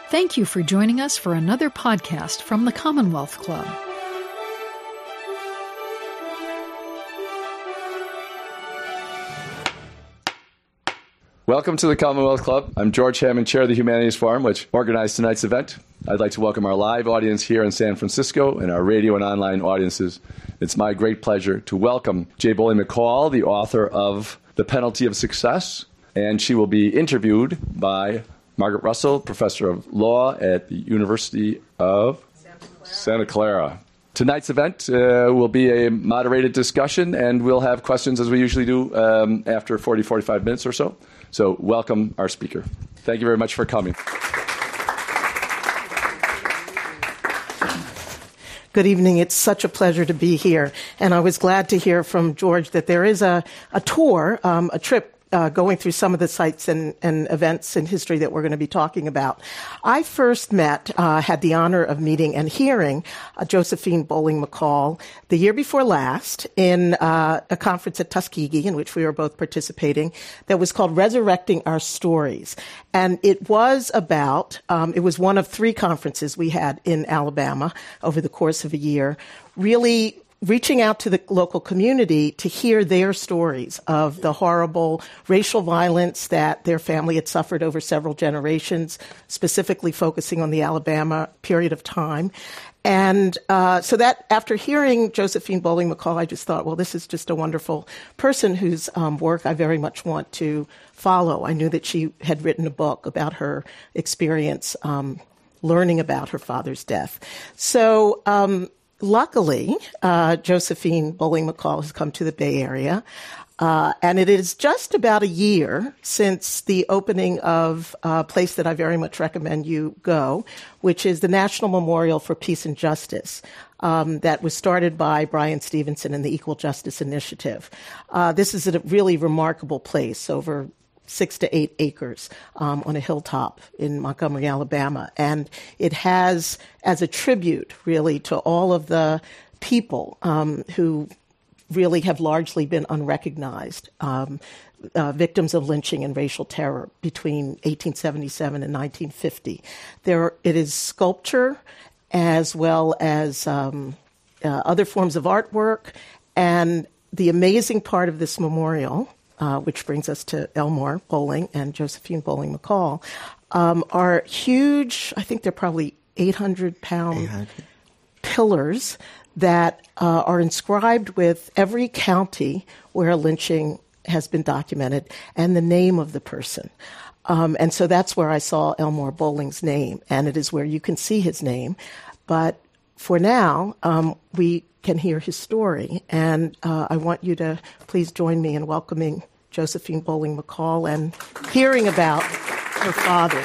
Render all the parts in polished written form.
Thank you for joining us for another podcast from the Commonwealth Club. Welcome to the Commonwealth Club. I'm George Hammond, Chair of the Humanities Forum, which organized tonight's event. I'd like to welcome our live audience here in San Francisco and our radio and online audiences. It's my great pleasure to welcome J. Bowling McCall, the author of The Penalty of Success, and she will be interviewed by Margaret Russell, Professor of Law at the University of Santa Clara. Tonight's event will be a moderated discussion, and we'll have questions as we usually do after 45 minutes or so. So welcome our speaker. Thank you very much for coming. Good evening. It's such a pleasure to be here. And I was glad to hear from George that there is a tour, a trip going through some of the sites and events in history that we're going to be talking about. I first had the honor of meeting and hearing Josephine Bowling McCall the year before last in a conference at Tuskegee in which we were both participating that was called Resurrecting Our Stories. And it was about, it was one of three conferences we had in Alabama over the course of a year, really reaching out to the local community to hear their stories of the horrible racial violence that their family had suffered over several generations, specifically focusing on the Alabama period of time. And so that after hearing Josephine Bowling McCall, I just thought, well, this is just a wonderful person whose work I very much want to follow. I knew that she had written a book about her experience learning about her father's death. So luckily, Josephine Bowling McCall has come to the Bay Area, and it is just about a year since the opening of a place that I very much recommend you go, which is the National Memorial for Peace and Justice, that was started by Brian Stevenson and the Equal Justice Initiative. This is a really remarkable place, over 6 to 8 acres on a hilltop in Montgomery, Alabama. And it has, as a tribute, really, to all of the people who really have largely been unrecognized, victims of lynching and racial terror between 1877 and 1950. It is sculpture as well as other forms of artwork. And the amazing part of this memorial, which brings us to Elmore Bowling and Josephine Bowling McCall, are huge, I think they're probably 800-pound pillars that are inscribed with every county where a lynching has been documented and the name of the person. And so that's where I saw Elmore Bowling's name, and it is where you can see his name. But for now, we can hear his story, and I want you to please join me in welcoming Josephine Bowling McCall and hearing about her father.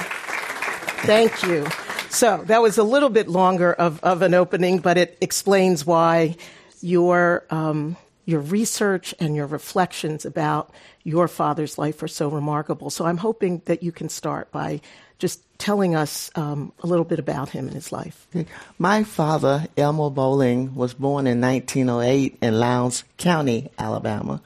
Thank you. So that was a little bit longer of an opening, but it explains why your research and your reflections about your father's life are so remarkable. So I'm hoping that you can start by just telling us a little bit about him and his life. My father, Elmore Bowling, was born in 1908 in Lowndes County, Alabama,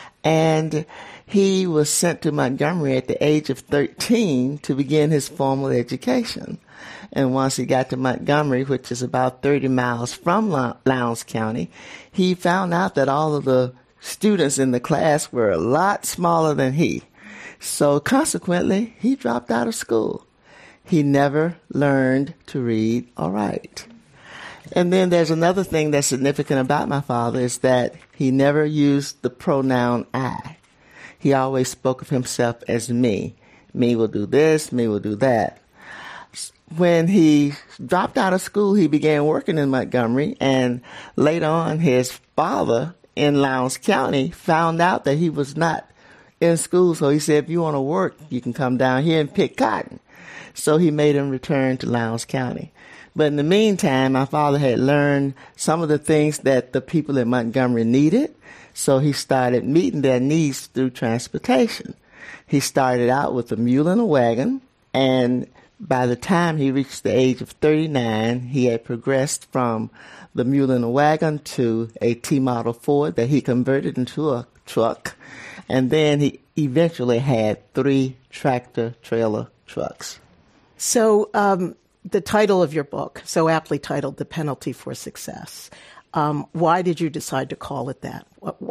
and he was sent to Montgomery at the age of 13 to begin his formal education. And once he got to Montgomery, which is about 30 miles from Lowndes County, he found out that all of the students in the class were a lot smaller than he. So consequently, he dropped out of school. He never learned to read or write. And then there's another thing that's significant about my father is that he never used the pronoun I. He always spoke of himself as me. Me will do this, me will do that. When he dropped out of school, he began working in Montgomery, and later on, his father in Lowndes County found out that he was not in school, so he said, if you want to work, you can come down here and pick cotton. So he made him return to Lowndes County. But in the meantime, my father had learned some of the things that the people in Montgomery needed, so he started meeting their needs through transportation. He started out with a mule and a wagon, and by the time he reached the age of 39, he had progressed from the mule and a wagon to a T-model Ford that he converted into a truck, and then he eventually had 3 tractor-trailer trucks. So the title of your book, so aptly titled The Penalty for Success, why did you decide to call it that? What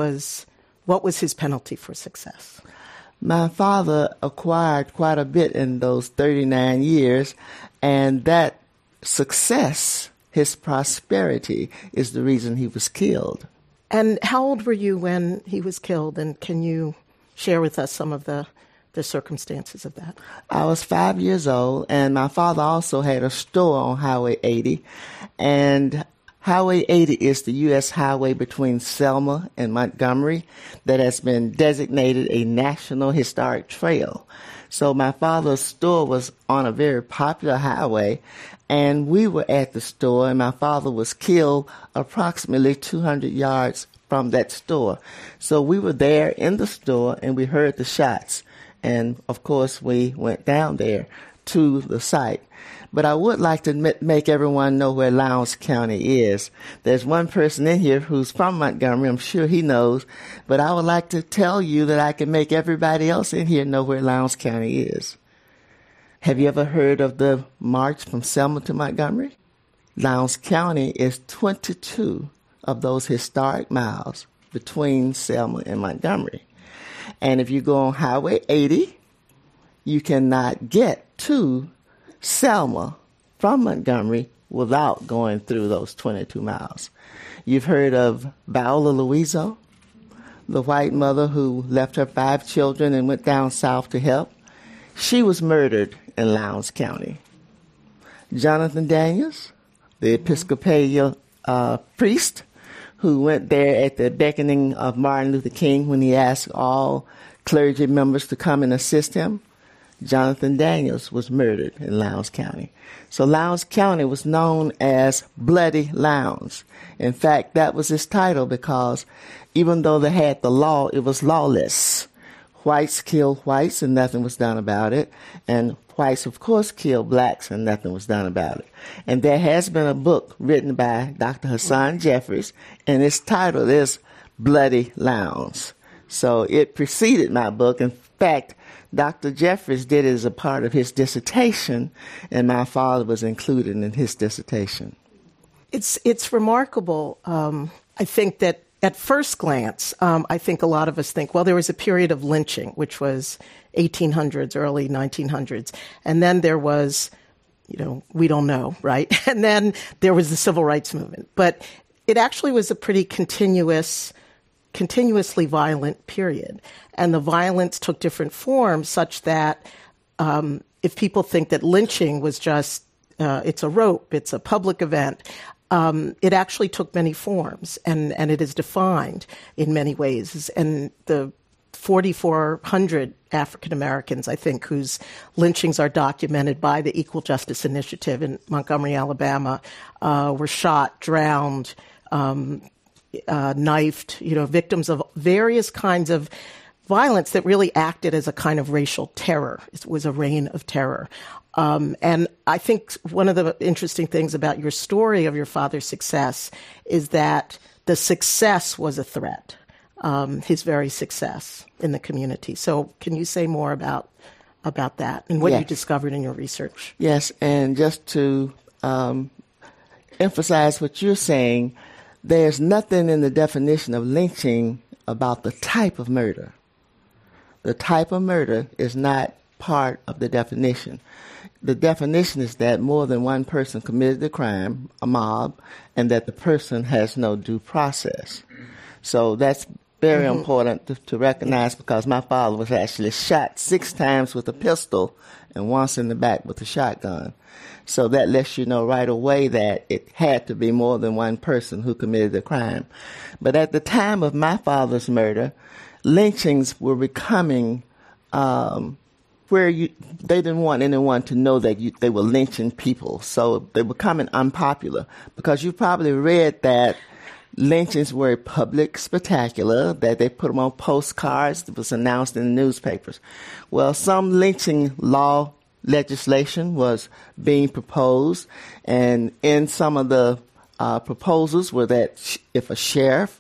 was his penalty for success? My father acquired quite a bit in those 39 years, and that success, his prosperity, is the reason he was killed. And how old were you when he was killed, and can you share with us some of the circumstances of that? I was 5 years old, and my father also had a store on Highway 80, and Highway 80 is the U.S. highway between Selma and Montgomery that has been designated a National Historic Trail. So my father's store was on a very popular highway, and we were at the store, and my father was killed approximately 200 yards from that store. So we were there in the store, and we heard the shots. And, of course, we went down there to the site. But I would like to make everyone know where Lowndes County is. There's one person in here who's from Montgomery. I'm sure he knows. But I would like to tell you that I can make everybody else in here know where Lowndes County is. Have you ever heard of the march from Selma to Montgomery? Lowndes County is 22 of those historic miles between Selma and Montgomery. And if you go on Highway 80, you cannot get to Selma from Montgomery without going through those 22 miles. You've heard of Viola Louiso, the white mother who left her 5 children and went down south to help. She was murdered in Lowndes County. Jonathan Daniels, the Episcopalian priest, who went there at the beckoning of Martin Luther King when he asked all clergy members to come and assist him. Jonathan Daniels was murdered in Lowndes County. So Lowndes County was known as Bloody Lowndes. In fact, that was its title because even though they had the law, it was lawless. Whites killed whites and nothing was done about it. And whites, of course, killed blacks and nothing was done about it. And there has been a book written by Dr. Hassan Jeffries, and its title is Bloody Lowndes. So it preceded my book. In fact, Dr. Jeffries did it as a part of his dissertation, and my father was included in his dissertation. It's remarkable. I think that at first glance, I think a lot of us think, well, there was a period of lynching, which was 1800s, early 1900s. And then there was, we don't know, right? And then there was the civil rights movement. But it actually was a pretty continuously violent period. And the violence took different forms such that if people think that lynching was just, it's a rope, it's a public event, it actually took many forms, and it is defined in many ways. And the 4,400 African Americans, I think, whose lynchings are documented by the Equal Justice Initiative in Montgomery, Alabama, were shot, drowned, knifed, victims of various kinds of violence that really acted as a kind of racial terror. It was a reign of terror. And I think one of the interesting things about your story of your father's success is that the success was a threat, his very success in the community. So can you say more about that and what you discovered in your research? Yes, and just to emphasize what you're saying, there's nothing in the definition of lynching about the type of murder. The type of murder is not part of the definition. The definition is that more than one person committed the crime, a mob, and that the person has no due process. So that's very important to recognize, because my father was actually shot 6 times with a pistol and once in the back with a shotgun. So that lets you know right away that it had to be more than one person who committed the crime. But at the time of my father's murder, lynchings were becoming where they didn't want anyone to know that they were lynching people. So they were becoming unpopular, because you probably read that lynchings were a public spectacular, that they put them on postcards that was announced in the newspapers. Well, some lynching legislation was being proposed, and in some of the proposals were that if a sheriff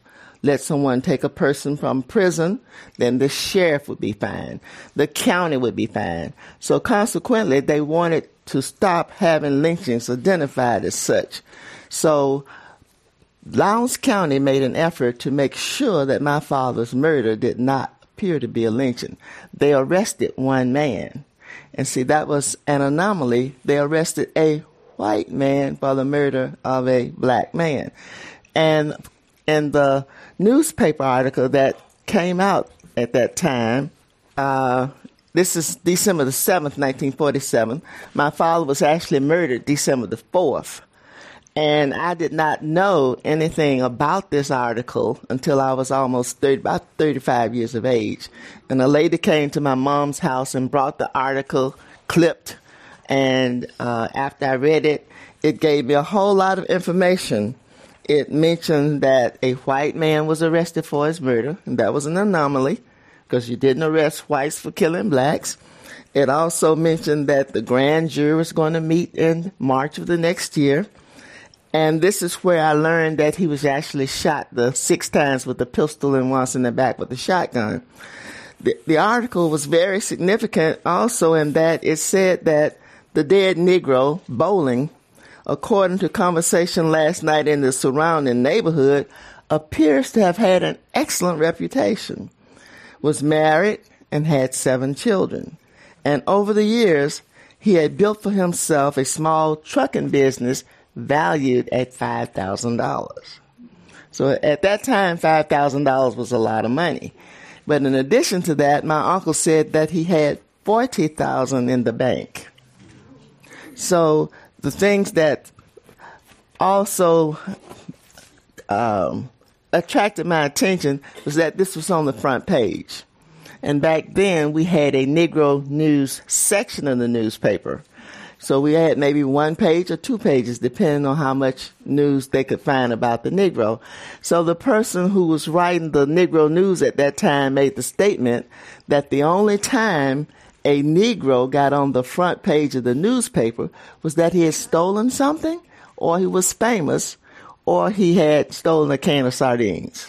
let someone take a person from prison, then the sheriff would be fined. The county would be fined. So consequently, they wanted to stop having lynchings identified as such. So Lowndes County made an effort to make sure that my father's murder did not appear to be a lynching. They arrested one man. And see, that was an anomaly. They arrested a white man for the murder of a black man. And in the newspaper article that came out at that time, this is December the 7th, 1947. My father was actually murdered December the 4th. And I did not know anything about this article until I was almost about 35 years of age. And a lady came to my mom's house and brought the article clipped. And after I read it, it gave me a whole lot of information. It mentioned that a white man was arrested for his murder, and that was an anomaly because you didn't arrest whites for killing blacks. It also mentioned that the grand jury was going to meet in March of the next year. And this is where I learned that he was actually shot 6 times with a pistol and once in the back with a shotgun. The article was very significant also in that it said that the dead Negro, Bowling, according to conversation last night in the surrounding neighborhood, appears to have had an excellent reputation, was married and had 7 children. And over the years, he had built for himself a small trucking business valued at $5,000. So at that time, $5,000 was a lot of money. But in addition to that, my uncle said that he had $40,000 in the bank. So the things that also attracted my attention was that this was on the front page. And back then, we had a Negro news section of the newspaper. So we had maybe 1 page or 2 pages, depending on how much news they could find about the Negro. So the person who was writing the Negro news at that time made the statement that the only time a Negro got on the front page of the newspaper was that he had stolen something, or he was famous, or he had stolen a can of sardines.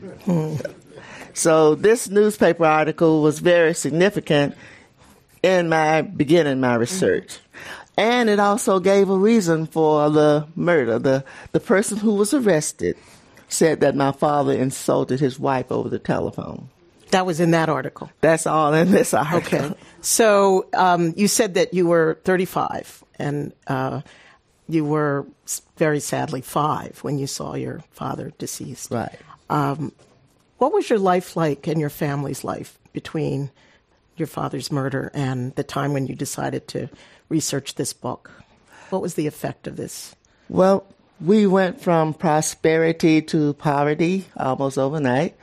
So this newspaper article was very significant in my beginning my research. And it also gave a reason for the murder. The person who was arrested said that my father insulted his wife over the telephone. That was in that article? That's all in this article. Okay. So you said that you were 35, and you were very sadly 5 when you saw your father deceased. Right. What was your life like and your family's life between your father's murder and the time when you decided to research this book? What was the effect of this? Well, we went from prosperity to poverty almost overnight.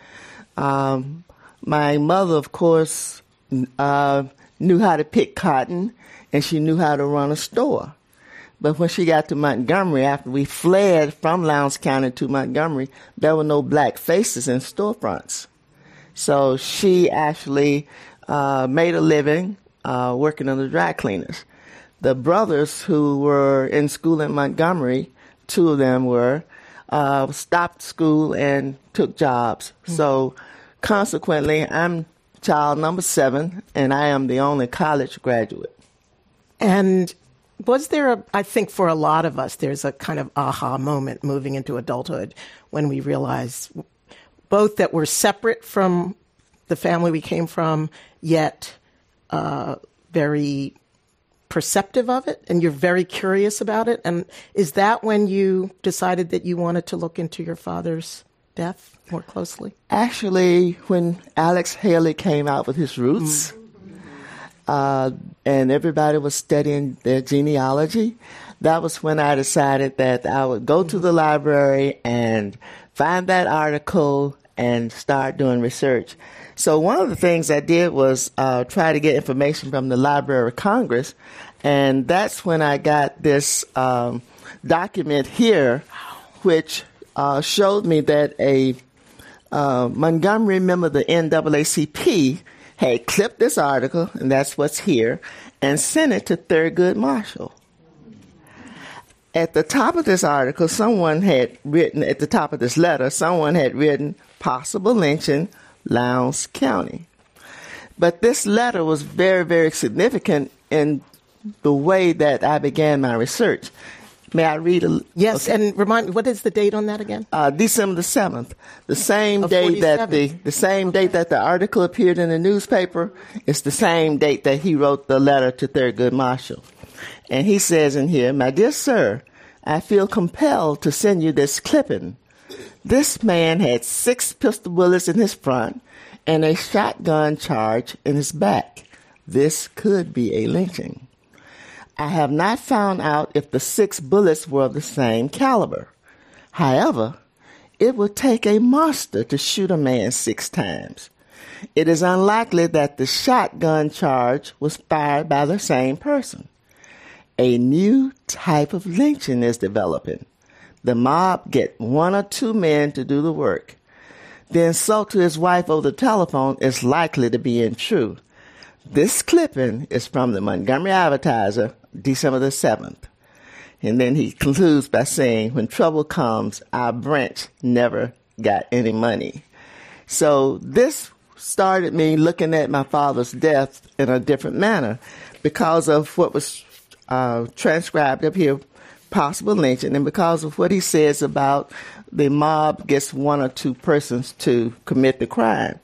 My mother, of course, knew how to pick cotton, and she knew how to run a store. But when she got to Montgomery, after we fled from Lowndes County to Montgomery, there were no black faces in storefronts. So she actually made a living working on the dry cleaners. The brothers who were in school in Montgomery, 2 of them were, stopped school and took jobs. Mm-hmm. So consequently, I'm child number 7, and I am the only college graduate. And was there I think for a lot of us, there's a kind of aha moment moving into adulthood when we realize both that we're separate from the family we came from, yet very perceptive of it, and you're very curious about it. And is that when you decided that you wanted to look into your father's death more closely? Actually, when Alex Haley came out with his roots, and everybody was studying their genealogy, that was when I decided that I would go to the library and find that article and start doing research. So one of the things I did was try to get information from the Library of Congress, and that's when I got this document here, which showed me that a Montgomery member of the NAACP had clipped this article, and that's what's here, and sent it to Thurgood Marshall. At the top of this article, someone had written, at the top of this letter, someone had written, possible lynching, Lowndes County. But this letter was very, very significant in the way that I began my research. May I read a... Yes, okay. And remind me, what is the date on that again? December the 7th. The same day that the same date that the article appeared in the newspaper. It's the same date that he wrote the letter to Thurgood Marshall. And he says in here, "My dear sir, I feel compelled to send you this clipping. This man had 6 pistol bullets in his front and a shotgun charge in his back. This could be a lynching. I have not found out if the 6 bullets were of the same caliber. However, it would take a monster to shoot a man 6 times. It is unlikely that the shotgun charge was fired by the same person. A new type of lynching is developing. The mob get 1 or 2 men to do the work. The insult to his wife over the telephone is likely to be untrue. This clipping is from the Montgomery Advertiser, December the 7th. And then he concludes by saying, when trouble comes, our branch never got any money. So this started me looking at my father's death in a different manner because of what was transcribed up here, possible lynching, and because of what he says about the mob gets 1 or 2 persons to commit the crime.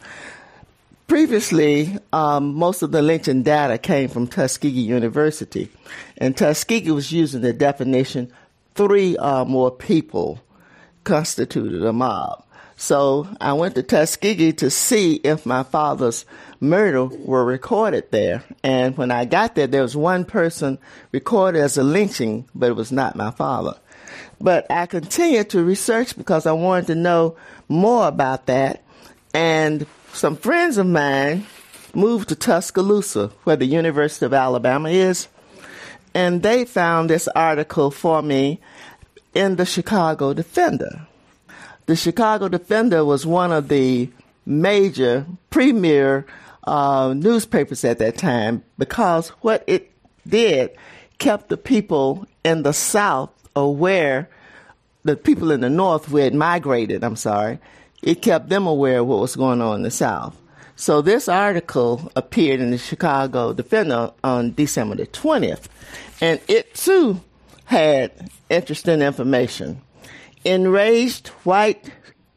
Previously, most of the lynching data came from Tuskegee University, and Tuskegee was using the definition 3 or more people constituted a mob. So I went to Tuskegee to see if my father's murder were recorded there. And when I got there, there was 1 person recorded as a lynching, but it was not my father. But I continued to research because I wanted to know more about that. And some friends of mine moved to Tuscaloosa, where the University of Alabama is, and they found this article for me in the Chicago Defender. The Chicago Defender was one of the major, premier newspapers at that time because what it did kept the people in the South aware, the people in the North who had migrated, it kept them aware of what was going on in the South. So this article appeared in the Chicago Defender on December the 20th, and it too had interesting information. Enraged whites,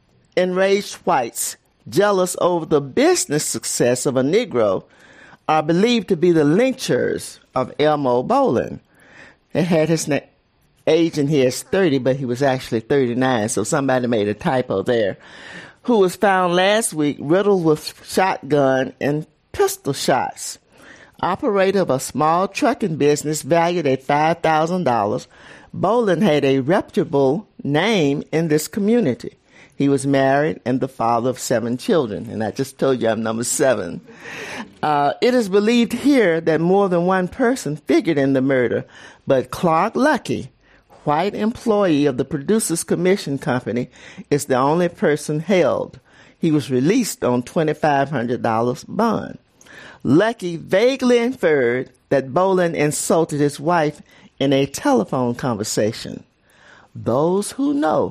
jealous over the business success of a Negro, are believed to be the lynchers of Elmo Bolin. It had his age in here as 30, but he was actually 39, so somebody made a typo there, who was found last week riddled with shotgun and pistol shots. Operator of a small trucking business valued at $5,000, Bolin had a reputable name in this community. He was married and the father of 7 children, and I just told you I'm number 7. It is believed here that more than 1 person figured in the murder, but Clark Lucky, white employee of the Producers Commission Company, is the only person held. He was released on $2,500 bond. Lucky vaguely inferred that Bolin insulted his wife in a telephone conversation. Those who know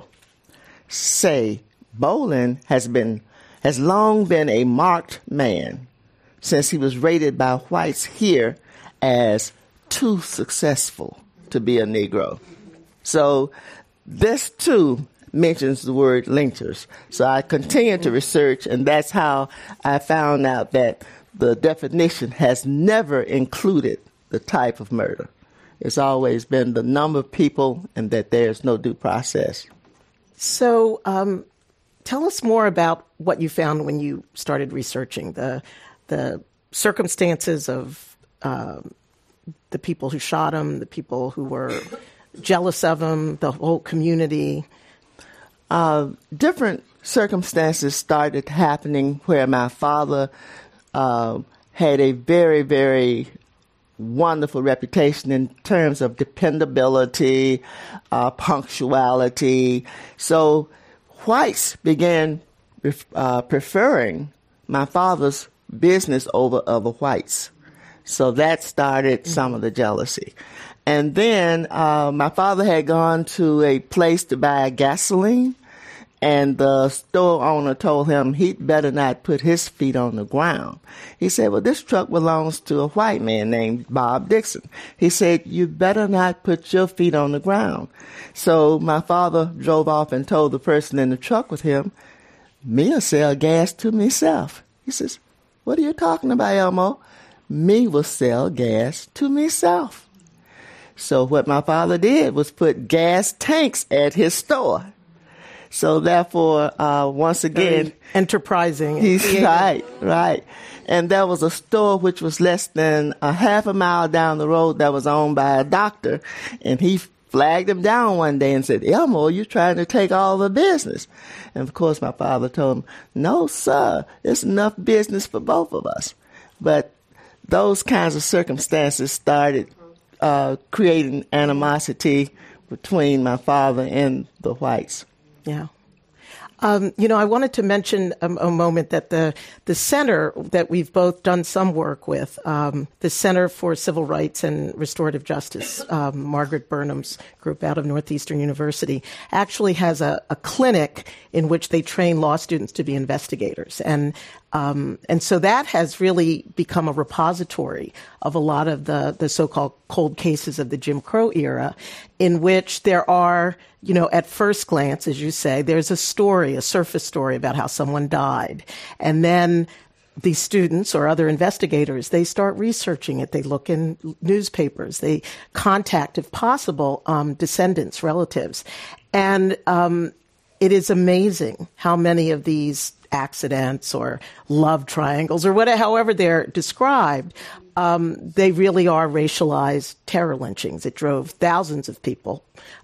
say Bolin has long been a marked man since he was rated by whites here as too successful to be a Negro. So this too mentions the word lynchers. So I continued to research, and that's how I found out that the definition has never included the type of murder. It's always been the number of people and that there's no due process. So tell us more about what you found when you started researching the circumstances of the people who shot him, the people who were jealous of him, the whole community. Different circumstances started happening where my father had a very, very wonderful reputation in terms of dependability, punctuality. So whites began preferring my father's business over other whites. So that started some of the jealousy. And then my father had gone to a place to buy gasoline, And the store owner told him he'd better not put his feet on the ground. He said, well, this truck belongs to a white man named Bob Dixon. He said, you better not put your feet on the ground. So my father drove off and told the person in the truck with him, me'll sell gas to myself. He says, what are you talking about, Elmo? Me will sell gas to myself. So what my father did was put gas tanks at his store. So therefore, once again, very enterprising. He's right. And there was a store which was less than a half a mile down the road that was owned by a doctor. And he flagged him down one day and said, Elmo, you're trying to take all the business. And of course, my father told him, no, sir, there's enough business for both of us. But those kinds of circumstances started creating animosity between my father and the whites. Yeah. I wanted to mention a moment that the center that we've both done some work with, the Center for Civil Rights and Restorative Justice, Margaret Burnham's group out of Northeastern University, actually has a clinic in which they train law students to be investigators. And so that has really become a repository of a lot of the so-called cold cases of the Jim Crow era, in which there are, at first glance, as you say, there's a surface story about how someone died. And then these students or other investigators, they start researching it. They look in newspapers. They contact, if possible, descendants, relatives. And it is amazing how many of these accidents or love triangles or however they're described, they really are racialized terror lynchings. It drove thousands of people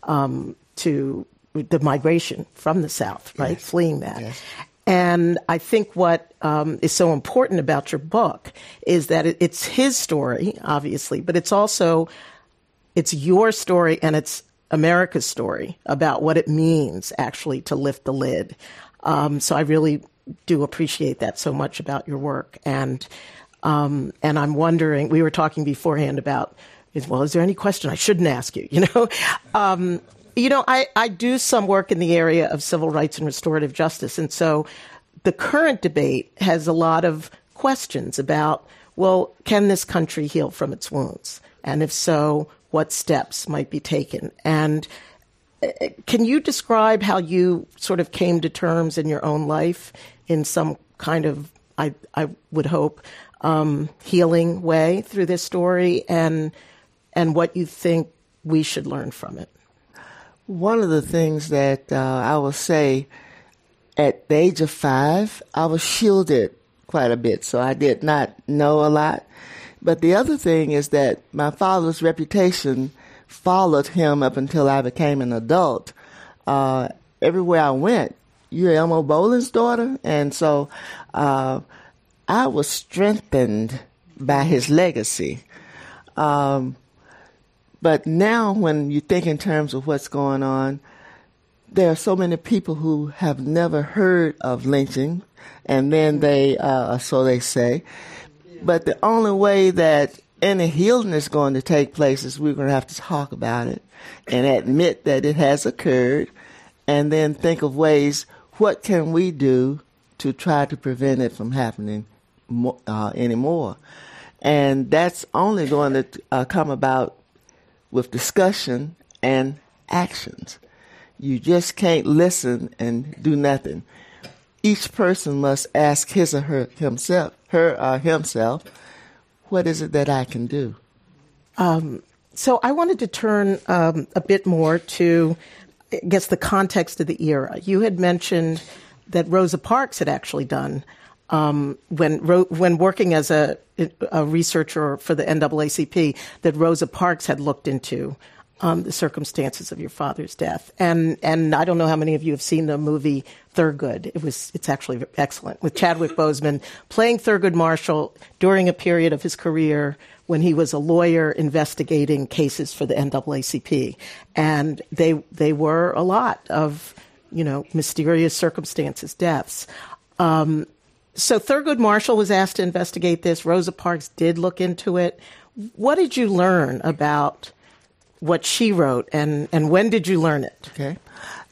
to the migration from the South, right? Yes. Fleeing that. Yes. And I think what is so important about your book is that it's his story, obviously, but it's your story and it's America's story about what it means actually to lift the lid. So I really do appreciate that so much about your work. And I'm wondering, we were talking beforehand about, is there any question I shouldn't ask you, I do some work in the area of civil rights and restorative justice. And so the current debate has a lot of questions about, well, can this country heal from its wounds? And if so, what steps might be taken? And can you describe how you sort of came to terms in your own life in some kind of, I would hope, healing way through this story and what you think we should learn from it? One of the things that I will say, at the age of 5, I was shielded quite a bit, so I did not know a lot. But the other thing is that my father's reputation followed him up until I became an adult. Everywhere I went, you're Elmo Boland's daughter, and so I was strengthened by his legacy. But now when you think in terms of what's going on, there are so many people who have never heard of lynching, and then they, so they say. But the only way that any healing is going to take place is we're going to have to talk about it and admit that it has occurred, and then think of ways, what can we do to try to prevent it from happening anymore? And that's only going to come about with discussion and actions. You just can't listen and do nothing. Each person must ask his or himself, what is it that I can do? So I wanted to turn a bit more to, I guess, the context of the era. You had mentioned that Rosa Parks had actually done, when working as a researcher for the NAACP, that Rosa Parks had looked into the circumstances of your father's death. And I don't know how many of you have seen the movie Thurgood. It's actually excellent, with Chadwick Boseman playing Thurgood Marshall during a period of his career when he was a lawyer investigating cases for the NAACP. And they were a lot of, mysterious circumstances, deaths. So Thurgood Marshall was asked to investigate this. Rosa Parks did look into it. What did you learn about what she wrote, and when did you learn it? Okay.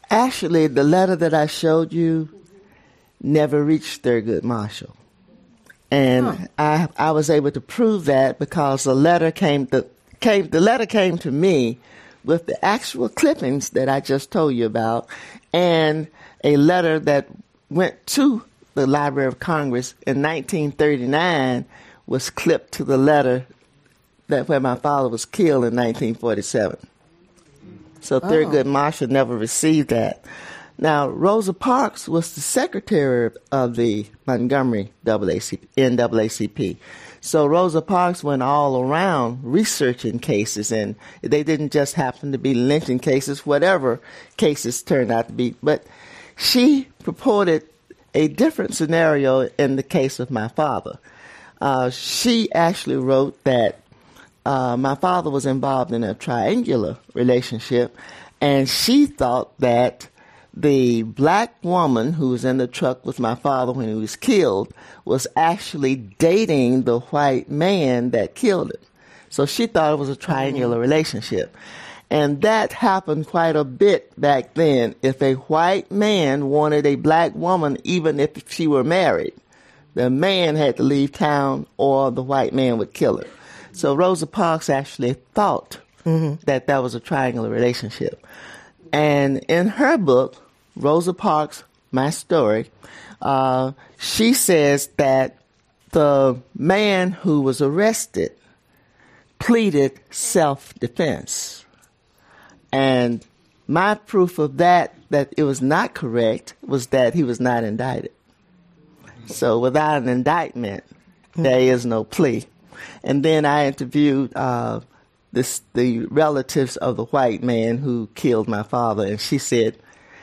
Actually, the letter that I showed you never reached Thurgood Marshall. And I was able to prove that because the letter came to me with the actual clippings that I just told you about, and a letter that went to the Library of Congress in 1939 was clipped to the letter that where my father was killed in 1947. So Thurgood Marshall never received that. Now, Rosa Parks was the secretary of the Montgomery NAACP. So Rosa Parks went all around researching cases, and they didn't just happen to be lynching cases, whatever cases turned out to be. But she purported a different scenario in the case of my father. She actually wrote that my father was involved in a triangular relationship, and she thought that the black woman who was in the truck with my father when he was killed was actually dating the white man that killed him. So she thought it was a triangular relationship. And that happened quite a bit back then. If a white man wanted a black woman, even if she were married, the man had to leave town or the white man would kill her. So Rosa Parks actually thought that that was a triangular relationship. And in her book, Rosa Parks, My Story, she says that the man who was arrested pleaded self-defense. And my proof of that it was not correct, was that he was not indicted. So without an indictment, there is no plea. And then I interviewed the relatives of the white man who killed my father, and she said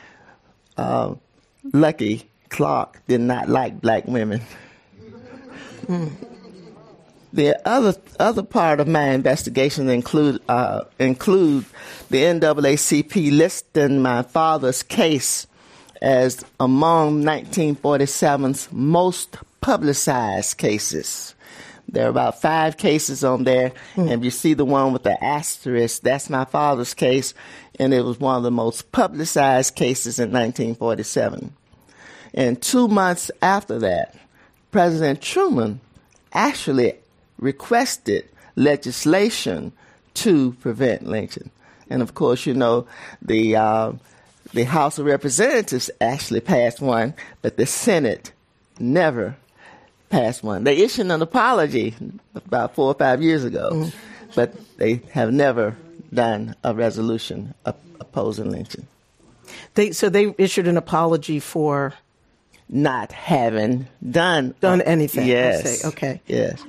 Lucky Clark did not like black women. The other part of my investigation include the NAACP listing my father's case as among 1947's most publicized cases. There are about 5 cases on there, and if you see the one with the asterisk, that's my father's case, and it was one of the most publicized cases in 1947. And 2 months after that, President Truman actually requested legislation to prevent lynching. And of course, you know, the House of Representatives actually passed one, but the Senate never passed one. They issued an apology about 4 or 5 years ago, but they have never done a resolution opposing lynching. So they issued an apology for not having done anything. Yes. I say. Okay. Yes.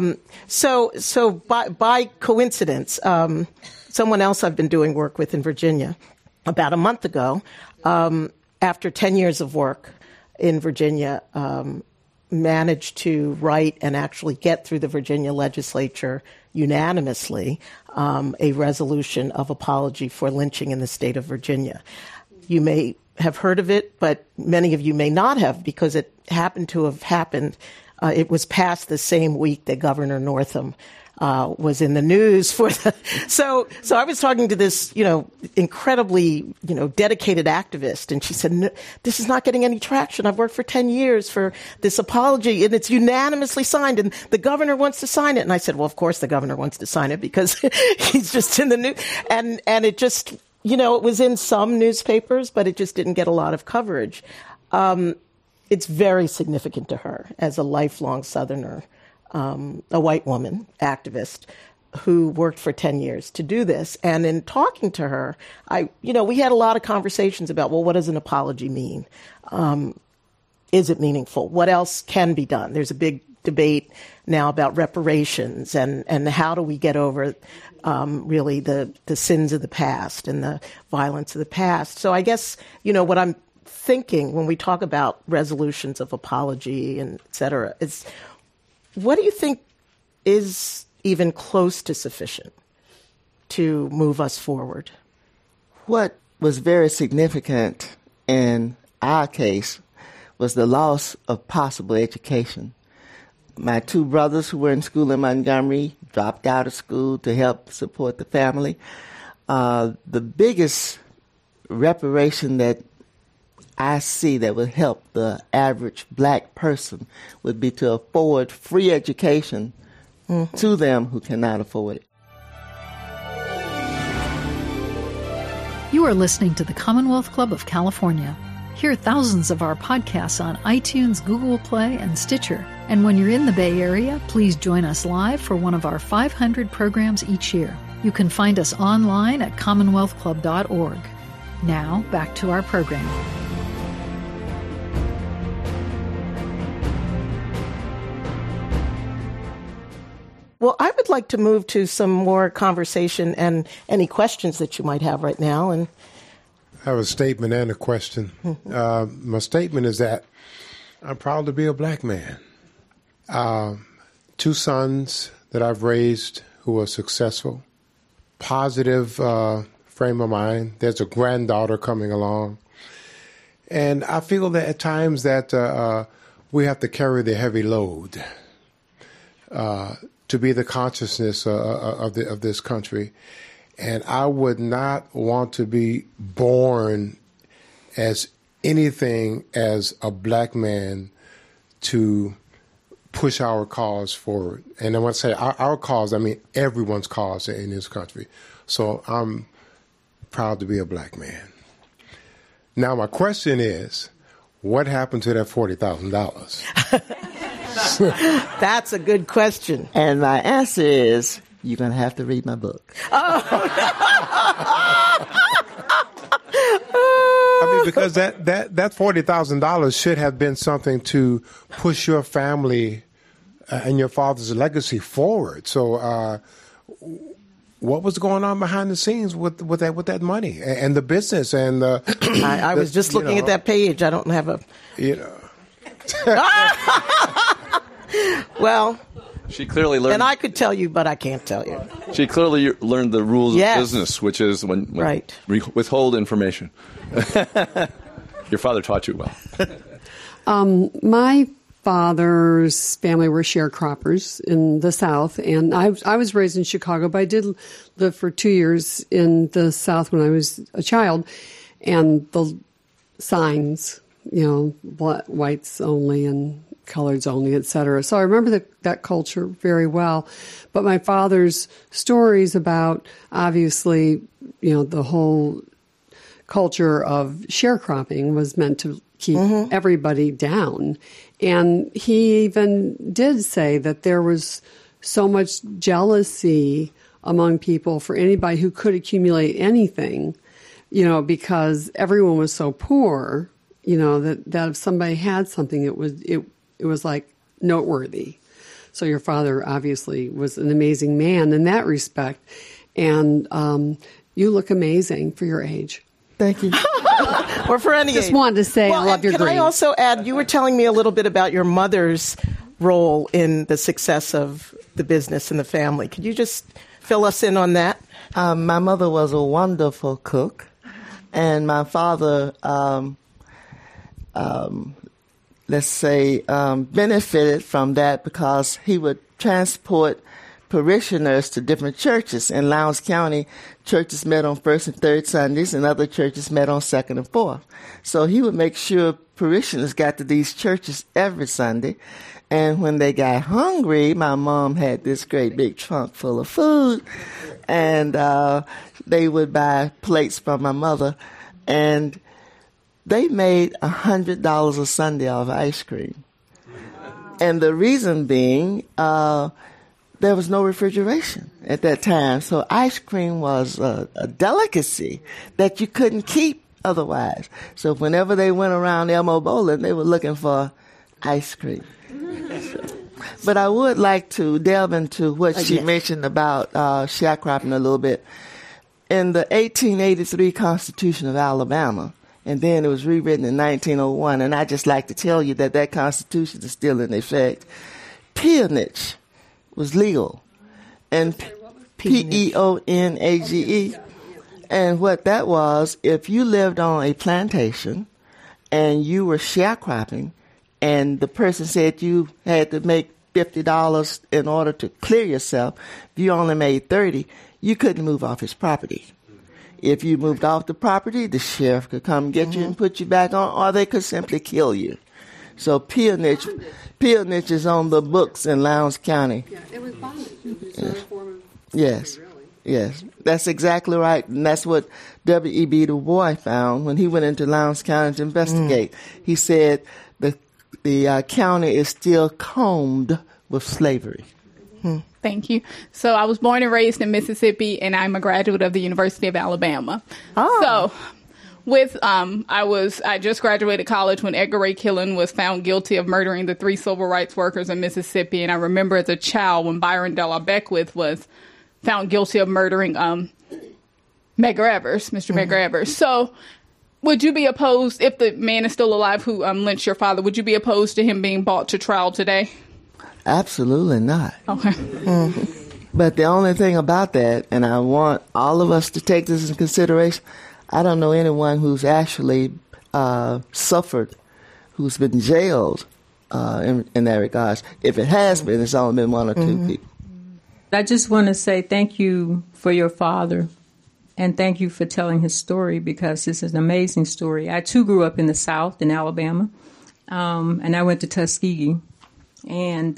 So by coincidence, someone else I've been doing work with in Virginia, about a month ago, after 10 years of work in Virginia, managed to write and actually get through the Virginia legislature unanimously a resolution of apology for lynching in the state of Virginia. You may have heard of it, but many of you may not have, because it happened to have happened. It was passed the same week that Governor Northam was in the news for the. So I was talking to this, incredibly, dedicated activist, and she said, no, "This is not getting any traction. I've worked for 10 years for this apology, and it's unanimously signed, and the governor wants to sign it." And I said, "Well, of course the governor wants to sign it because he's just in the news." And it just, it was in some newspapers, but it just didn't get a lot of coverage. It's very significant to her as a lifelong Southerner. A white woman activist who worked for 10 years to do this. And in talking to her, we had a lot of conversations about, well, what does an apology mean? Is it meaningful? What else can be done? There's a big debate now about reparations and how do we get over really the sins of the past and the violence of the past. So I guess, what I'm thinking when we talk about resolutions of apology and et cetera, is what do you think is even close to sufficient to move us forward? What was very significant in our case was the loss of possible education. My 2 brothers who were in school in Montgomery dropped out of school to help support the family. The biggest reparation that I see that would help the average black person would be to afford free education to them who cannot afford it. You are listening to the Commonwealth Club of California. Hear thousands of our podcasts on iTunes, Google Play, and Stitcher. And when you're in the Bay Area, please join us live for one of our 500 programs each year. You can find us online at commonwealthclub.org. Now, back to our program. Well, I would like to move to some more conversation and any questions that you might have right now. And I have a statement and a question. My statement is that I'm proud to be a black man. 2 sons that I've raised who are successful, positive frame of mind. There's a granddaughter coming along. And I feel that at times that we have to carry the heavy load to be the consciousness of this country. And I would not want to be born as anything as a black man to push our cause forward. And I want to say our cause, I mean everyone's cause in this country. So I'm proud to be a black man. Now my question is, what happened to that $40,000? that's a good question. And my answer is, you're going to have to read my book. I mean, because that $40,000 should have been something to push your family and your father's legacy forward. So, what was going on behind the scenes with that money and the business and I was just looking at that page. I don't have a. Well. She clearly learned. And I could tell you, but I can't tell you. She clearly learned the rules of business, which is when right. Withhold information. Your father taught you well. My father's family were sharecroppers in the South, and I was raised in Chicago, but I did live for 2 years in the South when I was a child, and the signs, whites only and coloreds only, etc. So I remember that culture very well. But my father's stories about, obviously, the whole culture of sharecropping was meant to keep everybody down. And he even did say that there was so much jealousy among people for anybody who could accumulate anything, because everyone was so poor, that if somebody had something, it was like noteworthy. So your father obviously was an amazing man in that respect. And you look amazing for your age. Thank you. Or for any Just age. wanted to say, I love your green. Can I also add, you were telling me a little bit about your mother's role in the success of the business and the family. Could you just fill us in on that? My mother was a wonderful cook, and my father, benefited from that because he would transport parishioners to different churches. In Lowndes County, churches met on first and third Sundays, and other churches met on second and fourth. So he would make sure parishioners got to these churches every Sunday. And when they got hungry, my mom had this great big trunk full of food, and they would buy plates from my mother, and they made $100 a Sunday off ice cream. And the reason being, there was no refrigeration at that time. So ice cream was a delicacy that you couldn't keep otherwise. So whenever they went around Elmo Bowling, they were looking for ice cream. But I would like to delve into what she mentioned about sharecropping a little bit. In the 1883 Constitution of Alabama, and then it was rewritten in 1901, and I'd just like to tell you that Constitution is still in effect. Peonage was legal, and Peonage. And what that was, if you lived on a plantation and you were sharecropping, and the person said you had to make $50 in order to clear yourself, if you only made $30, you couldn't move off his property. If you moved off the property, the sheriff could come get you and put you back on, or they could simply kill you. So peonage is on the books in Lowndes County. Yeah, it was bondage. It's another form of Yes. Yes, that's exactly right. And that's what W.E.B. Du Bois found when he went into Lowndes County to investigate. He said the county is still combed with slavery. Thank you. So I was born and raised in Mississippi, and I'm a graduate of the University of Alabama. So I just graduated college when Edgar Ray Killen was found guilty of murdering the 3 civil rights workers in Mississippi. And I remember as a child when Byron Della Beckwith was found guilty of murdering Medgar Evers, Mr. Medgar Evers. So would you be opposed, if the man is still alive who lynched your father, would you be opposed to him being brought to trial today? Absolutely not. Okay. But the only thing about that, and I want all of us to take this into consideration, I don't know anyone who's actually suffered, who's been jailed in that regards. If it has been, it's only been 1 or 2 people. I just want to say thank you for your father, and thank you for telling his story, because this is an amazing story. I, too, grew up in the South, in Alabama, and I went to Tuskegee. And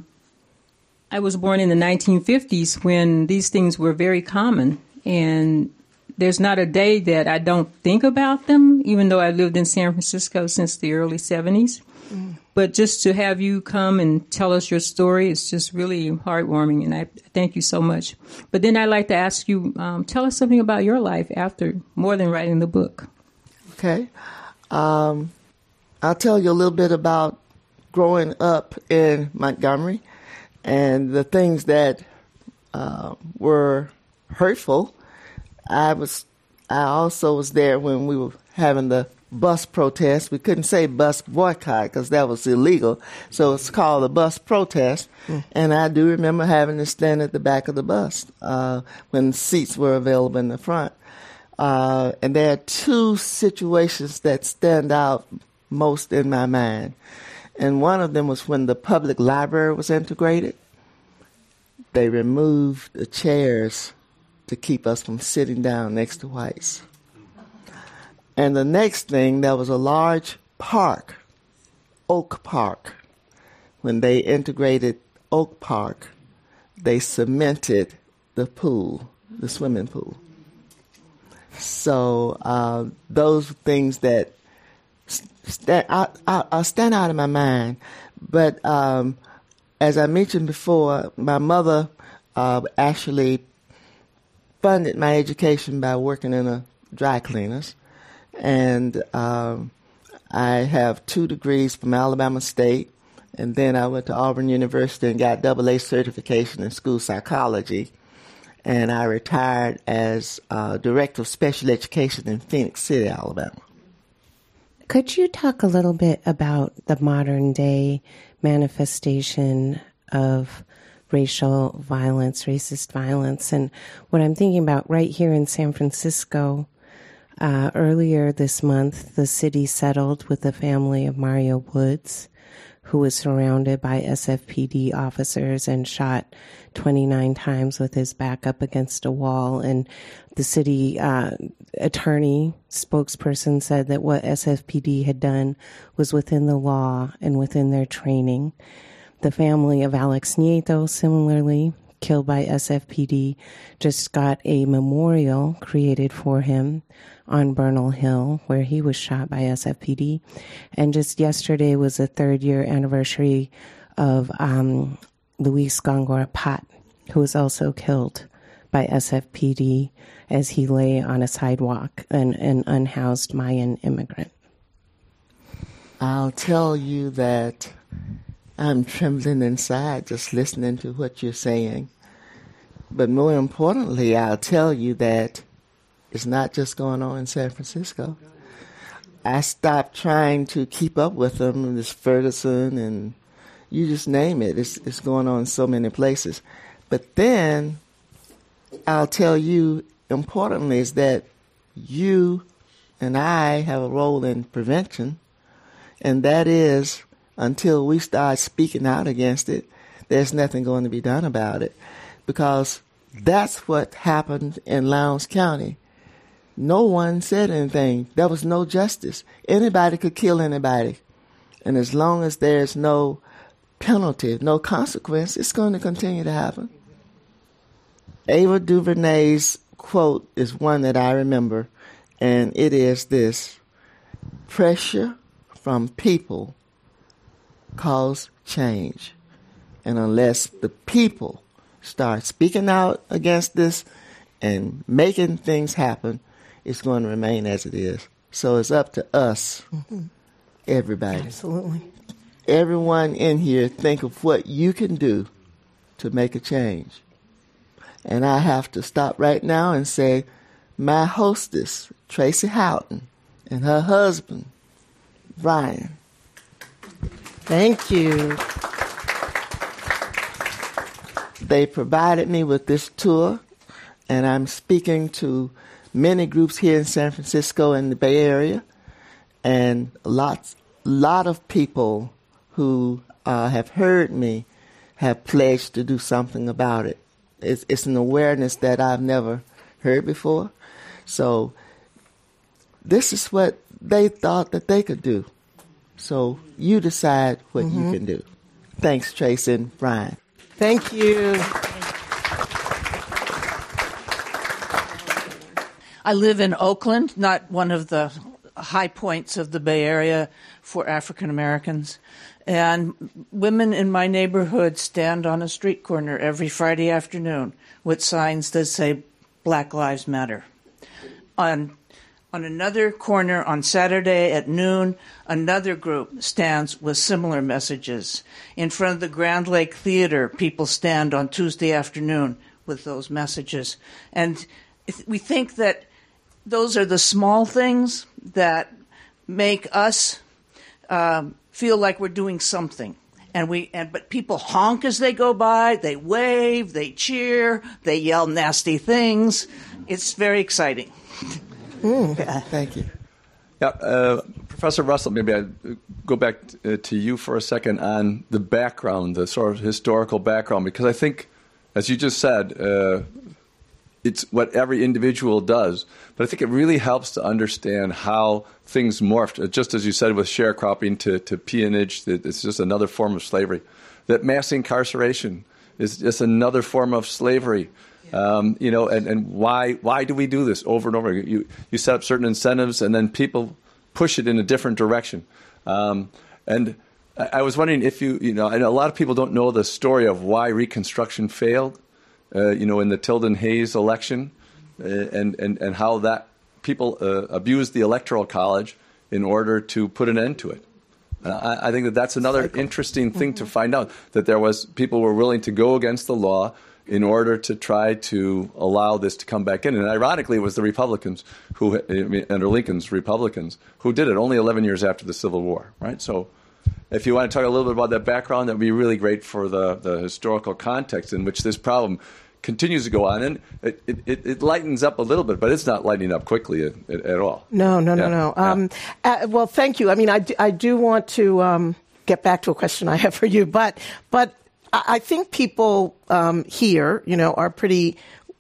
I was born in the 1950s when these things were very common. And there's not a day that I don't think about them, even though I lived in San Francisco since the early 70s. But just to have you come and tell us your story is just really heartwarming, and I thank you so much. But then I'd like to ask you, tell us something about your life after, more than writing the book. Okay. I'll tell you a little bit about growing up in Montgomery and the things that were hurtful. I also was there when we were having the bus protest. We couldn't say bus boycott because that was illegal, so it's called a bus protest. And I do remember having to stand at the back of the bus when seats were available in the front. And there are 2 situations that stand out most in my mind. And one of them was when the public library was integrated. They removed the chairs to keep us from sitting down next to whites. And the next thing, there was a large park, Oak Park. When they integrated Oak Park, they cemented the pool, the swimming pool. So those things that stand out in my mind. But as I mentioned before, my mother actually funded my education by working in a dry cleaners. And I have 2 degrees from Alabama State, and then I went to Auburn University and got AA certification in school psychology, and I retired as Director of Special Education in Phoenix City, Alabama. Could you talk a little bit about the modern day manifestation of racial violence, racist violence? And what I'm thinking about right here in San Francisco, earlier this month, the city settled with the family of Mario Woods, who was surrounded by SFPD officers and shot 29 times with his back up against a wall. And the city attorney spokesperson said that what SFPD had done was within the law and within their training. The family of Alex Nieto, similarly, killed by SFPD, just got a memorial created for him on Bernal Hill, where he was shot by SFPD. And just yesterday was the 3rd year anniversary of Luis Gongora Pat, who was also killed by SFPD as he lay on a sidewalk, an unhoused Mayan immigrant. I'll tell you that I'm trembling inside just listening to what you're saying. But more importantly, I'll tell you that it's not just going on in San Francisco. I stopped trying to keep up with them, this Ferguson, and you just name it. It's going on in so many places. But then I'll tell you, importantly, is that you and I have a role in prevention, and that is until we start speaking out against it, there's nothing going to be done about it. Because that's what happened in Lowndes County. no one said anything. There was no justice. Anybody could kill anybody. And as long as there's no penalty, no consequence, it's going to continue to happen. Ava DuVernay's quote is one that I remember, and it is this: pressure from people cause change. And unless the people start speaking out against this and making things happen, it's going to remain as it is. So it's up to us, everybody. Absolutely. Everyone in here, think of what you can do to make a change. And I have to stop right now and say, my hostess, Tracy Houghton, and her husband, Brian. Thank you. They provided me with this tour, and I'm speaking to many groups here in San Francisco and the Bay Area, and a lot of people who have heard me have pledged to do something about it. It's an awareness that I've never heard before. So this is what they thought that they could do. So you decide what you can do. Thanks, Tracy and Brian. Thank you. I live in Oakland, not one of the high points of the Bay Area for African Americans. And women in my neighborhood stand on a street corner every Friday afternoon with signs that say Black Lives Matter. On another corner on Saturday at noon, another group stands with similar messages. In front of the Grand Lake Theater, people stand on Tuesday afternoon with those messages. And we think that those are the small things that make us feel like we're doing something. But people honk as they go by, they wave, they cheer, they yell nasty things. It's very exciting. Thank you. Yeah, Professor Russell, maybe I go back to you for a second on the background, the sort of historical background, because I think, as you just said, it's what every individual does, but I think it really helps to understand how things morphed, just as you said with sharecropping to peonage, that it's just another form of slavery, that mass incarceration is just another form of slavery. And why do we do this over and over? You set up certain incentives, and then people push it in a different direction. And I was wondering if and a lot of people don't know the story of why Reconstruction failed, in the Tilden Hayes election, and how that people abused the Electoral College in order to put an end to it. I think that's another interesting thing to find out, that there was people were willing to go against the law in order to try to allow this to come back in. And ironically, it was the Republicans under Lincoln's Republicans, who did it only 11 years after the Civil War, right? So if you want to talk a little bit about that background, that would be really great for the historical context in which this problem continues to go on. And it lightens up a little bit, but it's not lightening up quickly at all. No. Well, thank you. I mean, I do want to get back to a question I have for you, but I think people here, are pretty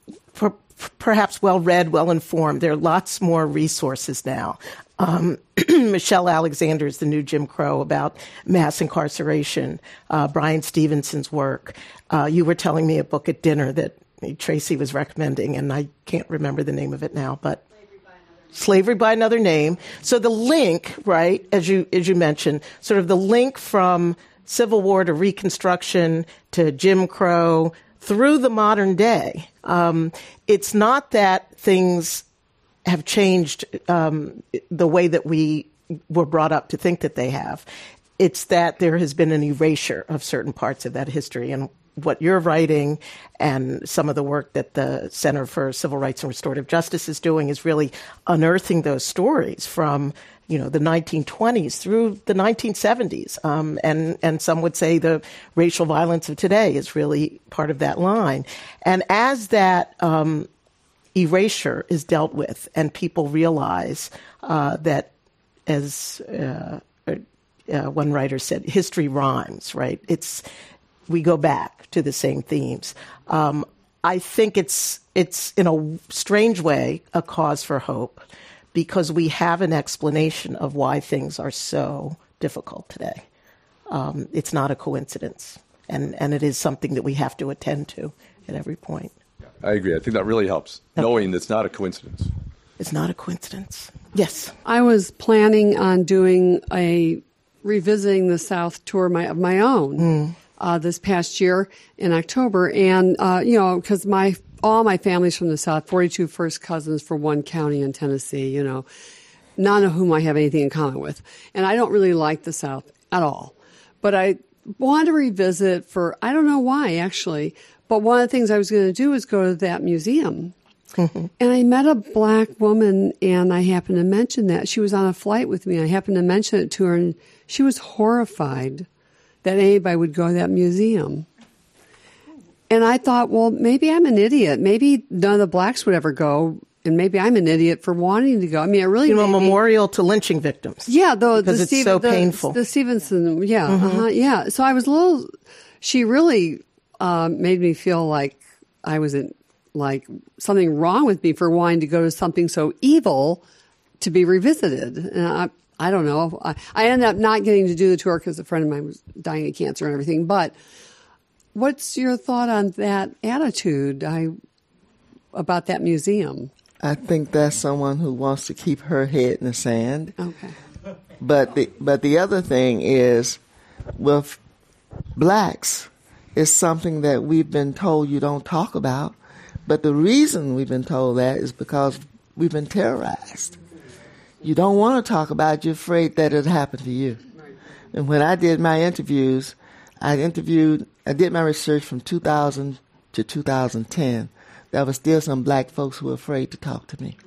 perhaps well-read, well-informed. There are lots more resources now. Michelle Alexander's The New Jim Crow about mass incarceration, Brian Stevenson's work. You were telling me a book at dinner that Tracy was recommending, and I can't remember the name of it now, but Slavery by Another Name. So the link, right, as you mentioned, sort of the link from Civil War to Reconstruction to Jim Crow through the modern day. It's not that things have changed the way that we were brought up to think that they have. It's that there has been an erasure of certain parts of that history. And what you're writing and some of the work that the Center for Civil Rights and Restorative Justice is doing is really unearthing those stories from the 1920s through the 1970s. And some would say the racial violence of today is really part of that line. And as that erasure is dealt with and people realize that, as one writer said, history rhymes, right? We go back to the same themes. I think it's in a strange way a cause for hope, because we have an explanation of why things are so difficult today. It's not a coincidence, and it is something that we have to attend to at every point. I agree. I think that really helps, knowing it's not a coincidence. It's not a coincidence. Yes. I was planning on doing revisiting the South tour of my own this past year in October, and because all my family's from the South, 42 first cousins for one county in Tennessee, none of whom I have anything in common with. And I don't really like the South at all. But I wanted to revisit I don't know why, actually, but one of the things I was going to do was go to that museum. And I met a black woman, and I happened to mention that. She was on a flight with me. I happened to mention it to her, and she was horrified that anybody would go to that museum. And I thought, well, maybe I'm an idiot. Maybe none of the blacks would ever go, and maybe I'm an idiot for wanting to go. I mean, it really a memorial to lynching victims. Yeah, because it's so painful. The Stevenson, yeah. So I was she really made me feel like I was like something wrong with me for wanting to go to something so evil to be revisited. And I don't know. I ended up not getting to do the tour because a friend of mine was dying of cancer and everything. But what's your thought on that attitude about that museum? I think that's someone who wants to keep her head in the sand. Okay. But the other thing is, with blacks, it's something that we've been told you don't talk about. But the reason we've been told that is because we've been terrorized. You don't want to talk about it. You're afraid that it'll happen to you. Right. And when I did my interviews, I did my research from 2000 to 2010. There were still some black folks who were afraid to talk to me.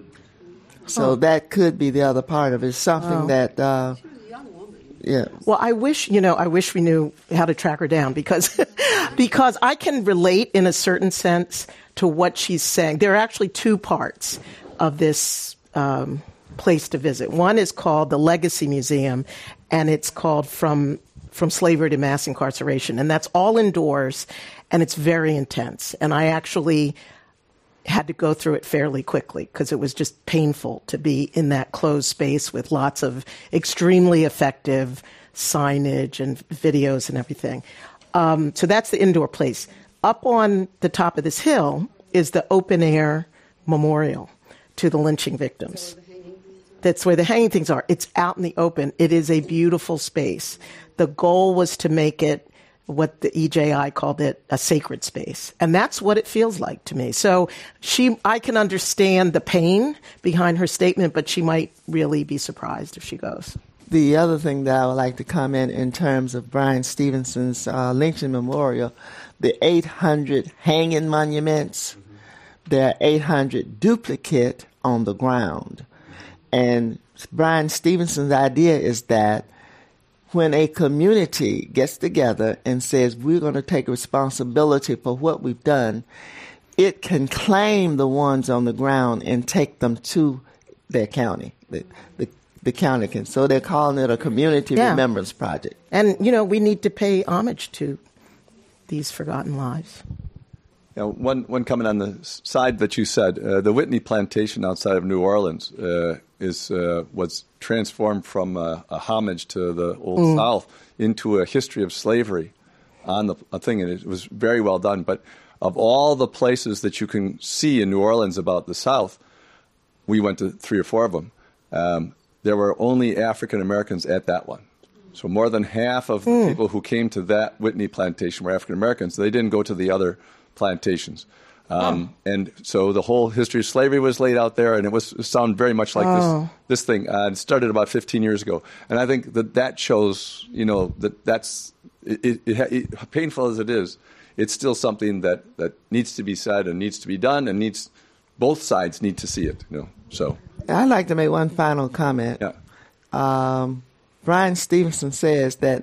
So that could be the other part of it. It's something that, yeah. Well, I wish we knew how to track her down because I can relate in a certain sense to what she's saying. There are actually two parts of this place to visit. One is called the Legacy Museum, and it's called From Slavery to Mass Incarceration. And that's all indoors, and it's very intense. And I actually had to go through it fairly quickly because it was just painful to be in that closed space with lots of extremely effective signage and videos and everything. So that's the indoor place. Up on the top of this hill is the open-air memorial to the lynching victims. That's where the hanging things are. It's out in the open. It is a beautiful space. The goal was to make it what the EJI called it, a sacred space. And that's what it feels like to me. So I can understand the pain behind her statement, but she might really be surprised if she goes. The other thing that I would like to comment in terms of Bryan Stevenson's lynching memorial, the 800 hanging monuments, there are 800 duplicate on the ground. And Bryan Stevenson's idea is that when a community gets together and says, we're going to take responsibility for what we've done, it can claim the ones on the ground and take them to their county. The county can. So they're calling it a community remembrance project. And, we need to pay homage to these forgotten lives. One comment on the side that you said, the Whitney Plantation outside of New Orleans was transformed from a homage to the Old South into a history of slavery on a thing, and it was very well done. But of all the places that you can see in New Orleans about the South, we went to 3 or 4 of them. There were only African Americans at that one. So more than half of the people who came to that Whitney Plantation were African Americans. They didn't go to the other plantations. And so the whole history of slavery was laid out there, and it sounded very much like this thing. It started about 15 years ago. And I think that shows, that's painful as it is, it's still something that needs to be said and needs to be done, and both sides need to see it. So I'd like to make one final comment. Yeah. Bryan Stevenson says that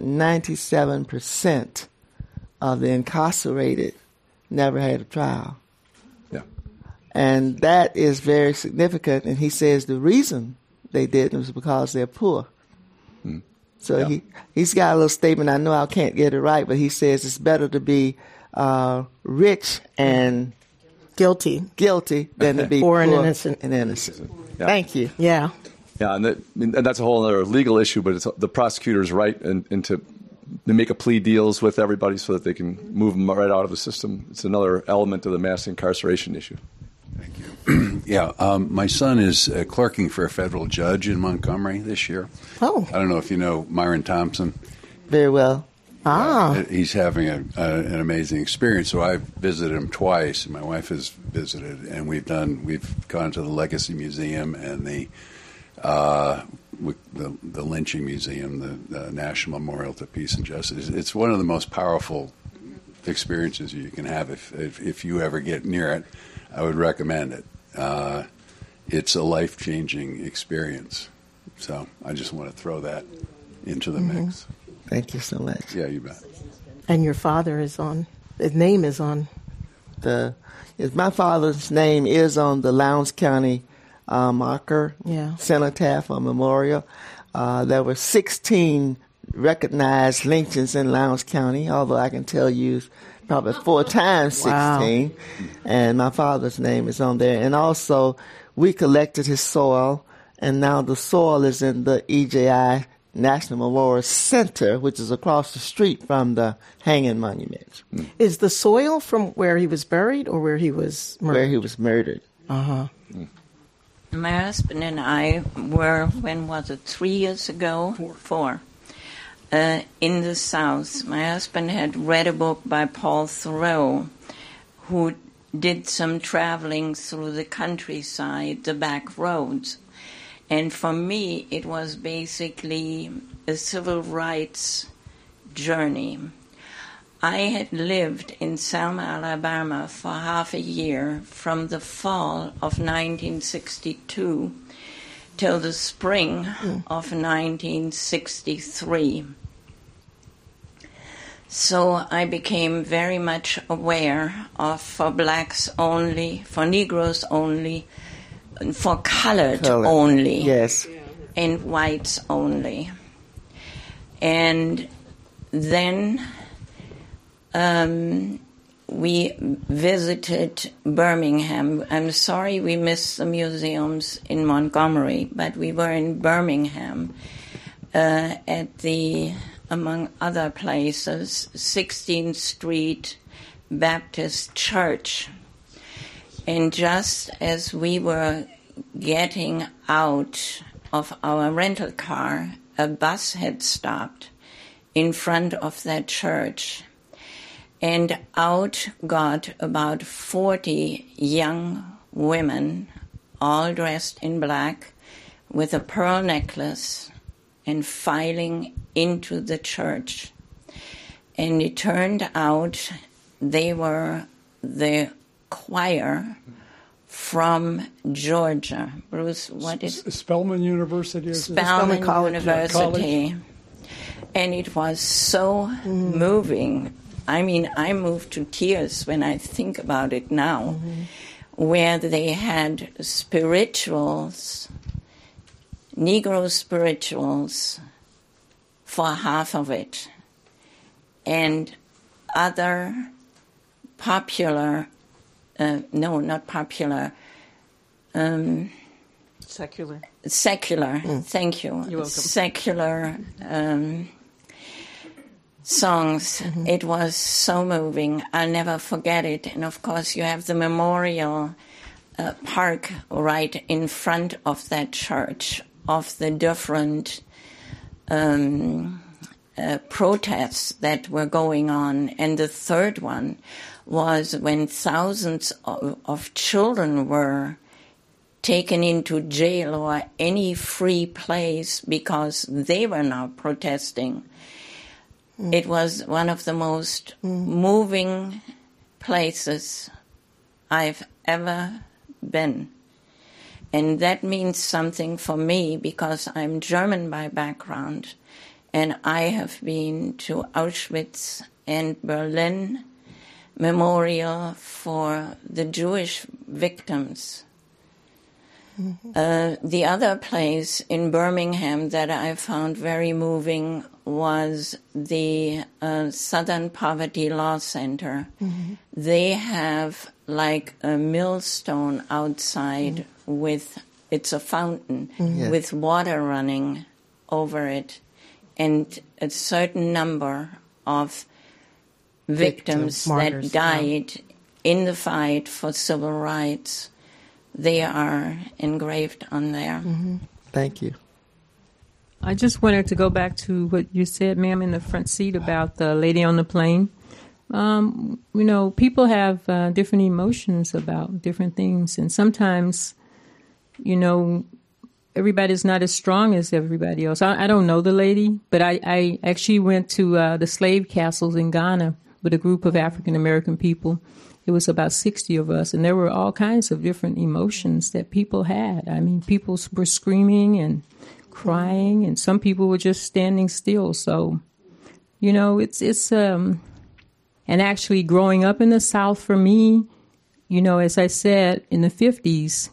97% of the incarcerated never had a trial. Yeah. And that is very significant. And he says the reason they didn't was because they're poor. So he's got a little statement. I know I can't get it right, but he says it's better to be rich and Guilty than to be Poor poor and innocent. and innocent. Yeah. Thank you. Yeah. Yeah, and that's a whole other legal issue, but it's the prosecutor's right and to make a plea deals with everybody so that they can move them right out of the system. It's another element of the mass incarceration issue. Thank you. Yeah, my son is clerking for a federal judge in Montgomery this year. Oh. I don't know if you know Myron Thompson. Very well. He's having an amazing experience. So I've visited him twice, and my wife has visited, and we've gone to the Legacy Museum and the Lynching Museum, the National Memorial to Peace and Justice. It's one of the most powerful experiences you can have if you ever get near it. I would recommend it. It's a life-changing experience. So I just want to throw that into the mix. Thank you so much. Yeah, you bet. And your father is on. His name is on. My father's name is on the Lowndes County marker, cenotaph or memorial. There were 16 recognized lynchings in Lowndes County, although I can tell you probably 4 times 16. Wow. And my father's name is on there. And also, we collected his soil, and now the soil is in the EJI National Memorial Center, which is across the street from the hanging monument. Is the soil from where he was buried or where he was murdered? Where he was murdered. Uh-huh. My husband and I were, 3 years ago? 4. In the South. My husband had read a book by Paul Thoreau, who did some traveling through the countryside, the back roads. And for me, it was basically a civil rights journey. I had lived in Selma, Alabama for half a year from the fall of 1962 till the spring of 1963. So I became very much aware of for blacks only, for Negroes only, for colored only, yes, and whites only. And then we visited Birmingham. I'm sorry we missed the museums in Montgomery, but we were in Birmingham at the, among other places, 16th Street Baptist Church. And just as we were getting out of our rental car, a bus had stopped in front of that church. And out got about 40 young women, all dressed in black, with a pearl necklace, and filing into the church. And it turned out they were the choir from Georgia. Bruce, what is Spelman University? Spelman University. And it was so moving. I mean, I moved to tears when I think about it now, where they had spirituals, Negro spirituals, for half of it, and other popular, no, not popular, secular. Secular, thank you. You're welcome. Secular songs. It was so moving. I'll never forget it. And of course, you have the memorial park right in front of that church of the different protests that were going on. And the third one was when thousands of children were taken into jail or any free place because they were now protesting. It was one of the most moving places I've ever been. And that means something for me because I'm German by background, and I have been to Auschwitz and Berlin Memorial for the Jewish victims. The other place in Birmingham that I found very moving was the Southern Poverty Law Center. Mm-hmm. They have like a millstone outside with, it's a fountain with water running over it, and a certain number of victims martyrs, that died in the fight for civil rights. They are engraved on there. Mm-hmm. Thank you. I just wanted to go back to what you said, ma'am, in the front seat about the lady on the plane. People have different emotions about different things, and sometimes, everybody's not as strong as everybody else. I don't know the lady, but I actually went to the slave castles in Ghana with a group of African American people. It was about 60 of us, and there were all kinds of different emotions that people had. I mean, people were screaming and crying, and some people were just standing still. So, it's and actually growing up in the South for me, as I said, in the 50s,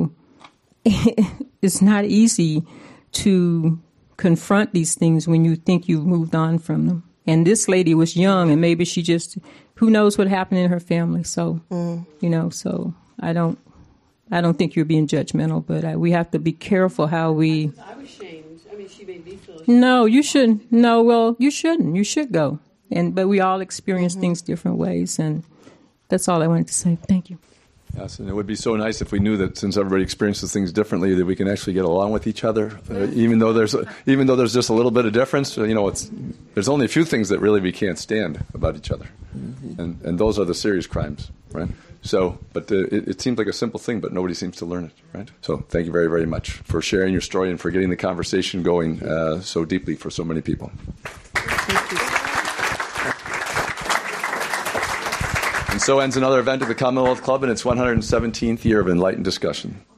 it's not easy to confront these things when you think you've moved on from them. And this lady was young, and maybe she just, who knows what happened in her family. So, so I don't think you're being judgmental, but we have to be careful how we. I was shamed. I mean, she made me feel. No, you shouldn't. No, well, you shouldn't. You should go. But we all experience things different ways, and that's all I wanted to say. Thank you. Yes, and it would be so nice if we knew that since everybody experiences things differently, that we can actually get along with each other, even though there's just a little bit of difference. There's only a few things that really we can't stand about each other, and those are the serious crimes, right? So, but it seems like a simple thing, but nobody seems to learn it, right? So, thank you very, very much for sharing your story and for getting the conversation going so deeply for so many people. Thank you. And so ends another event of the Commonwealth Club in its 117th year of enlightened discussion.